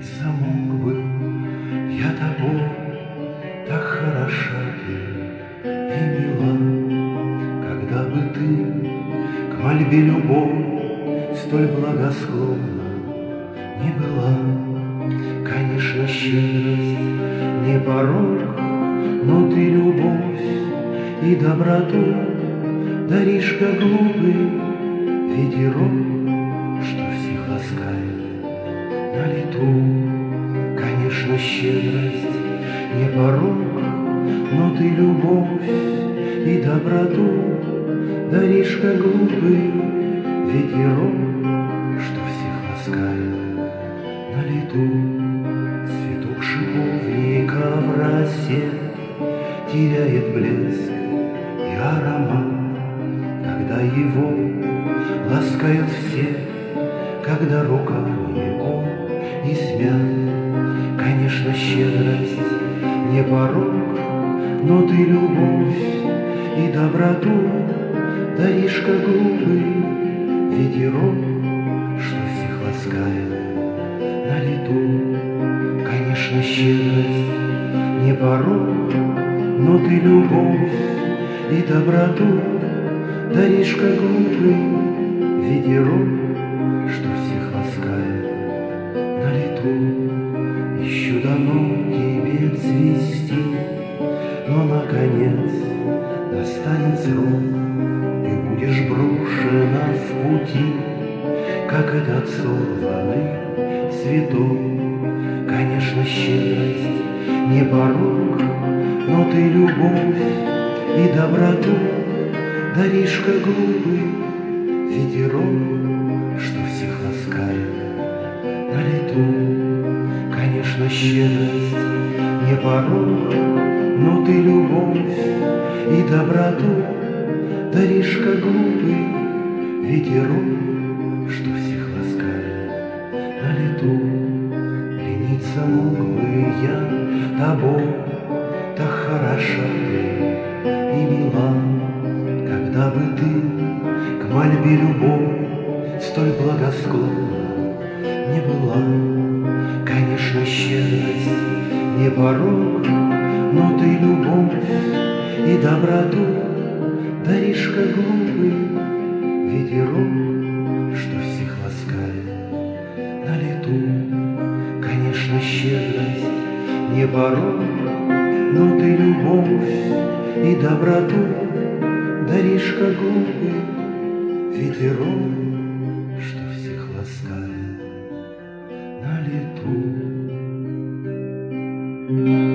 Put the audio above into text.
Лениться мог бы я тобой, так хороша ты и мила, когда бы ты к мольбе любовь столь благосклонна не была. Конечно, щедрость не порок, но ты любовь и доброту даришь, как глупый ветерок, что всех ласкает на лету. Конечно, щедрость не порок, но ты любовь и доброту даришь, как глупый ветерок, что всех ласкает на лету. Цветок шиповника в росе теряет блеск и аромат, когда его ласкают все, когда руками он измят. Конечно, щедрость не порок, но ты любовь и доброту даришь, как глупый ветерок, что всех ласкает на лету. Конечно, щедрость не порок, но ты любовь и доброту даришь, как глупый ветерок, что всех ласкает на лету. Еще дано тебе цвести, но, наконец, настанет срок, и будешь брошена в пути, как этот сорванный цветок. Конечно, щедрость не порок, но ты любовь и доброту даришь, как глупый ветерок, что всех ласкает на лету. Конечно, щедрость не порок, но ты любовь и доброту даришь, как глупый ветерок, что всех ласкает на лету. Лениться мог бы я тобой, так хороша ты и мила, когда бы ты к мольбе любовь столь благосклонна не была. Конечно, щедрость не порок, но ты любовь и доброту даришь, как глупый ветерок, что всех ласкает на лету. Конечно, щедрость не порок, но ты любовь и доброту даришь, как глупый ветерок, что всех ласкает на лету.